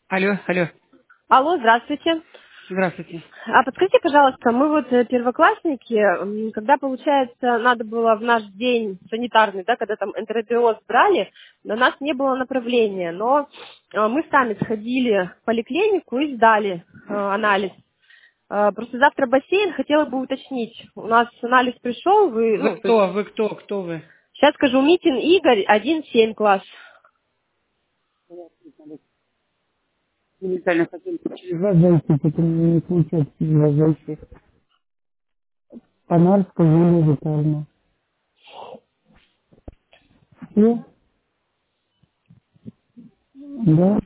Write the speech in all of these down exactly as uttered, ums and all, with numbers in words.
Алло, алло. Алло, здравствуйте. Здравствуйте. А подскажите, пожалуйста, мы вот э, первоклассники, м, когда, получается, надо было в наш день санитарный, да, когда там энтеробиоз брали, на нас не было направления, но э, мы сами сходили в поликлинику и сдали э, анализ. Э, Просто завтра бассейн, хотела бы уточнить. У нас анализ пришел, вы, Вы ну, то есть, кто? Вы кто? Кто вы? сейчас скажу, Митин Игорь, один семь класс. Специально хотели через вас зайти, потому не получается через вас зайти. Панарская Юлия Витальевна. Все? Да?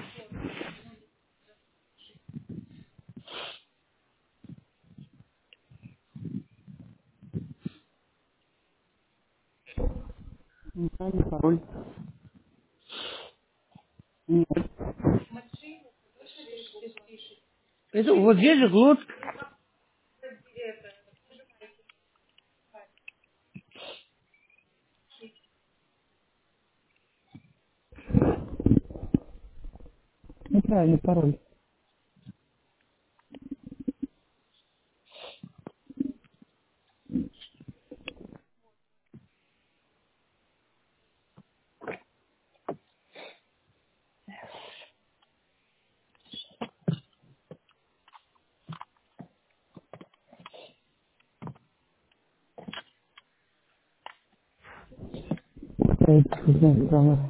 Неправильный пароль. Нет. Это вот здесь же Глотск. Неправильный пароль. Это не знаю.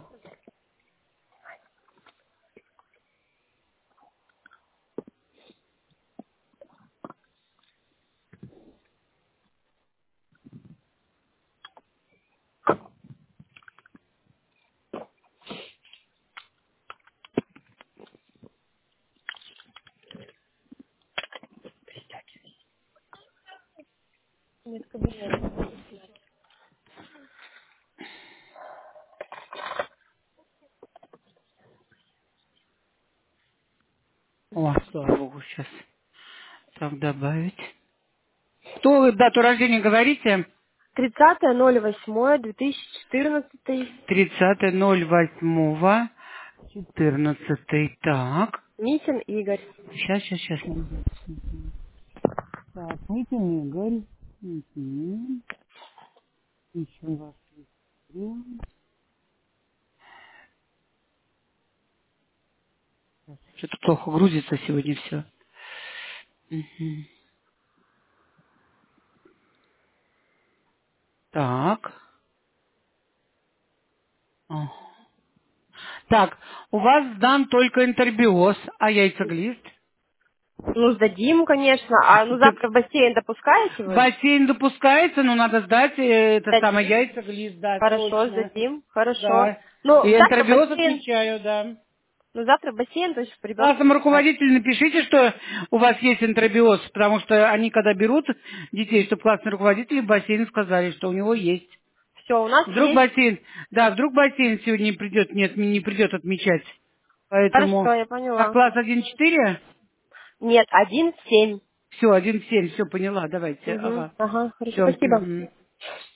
Нет кабинета. О, слава богу, сейчас так добавить. Кто вы дату рождения говорите? тридцатое ноль восьмое две тысячи четырнадцатый. Тридцатое ноль восьмого четырнадцатый. Так. Митин Игорь. Сейчас, сейчас, сейчас. Так, Митин Игорь. Угу. Ищем вас. Что-то плохо грузится сегодня все. Так. О. Так, у вас сдан только интербиоз, а яйцеглист? Ну, сдадим, конечно. А ну Так, завтра в бассейн допускаете вы? бассейн допускается, но надо сдать э, это самое Сдадим. яйцеглист, да, Хорошо, срочно. сдадим. Хорошо. Да. Ну, И завтра в интербиоз бассейн. отмечаю, да. Ну, завтра в бассейн, то есть чтобы ребенка Классному записать. руководителю напишите, что у вас есть интербиоз, потому что они, когда берут детей, чтобы классные руководители в бассейн сказали, что у него есть. Все, у нас Вдруг есть. бассейн, да, вдруг бассейн сегодня не придет, нет, не придет отмечать. Хорошо, Поэтому, я так, поняла. класс один четыре, Нет, один семь. все, один семь, все, поняла, давайте, Угу. ага. Ага, хорошо, Все, спасибо.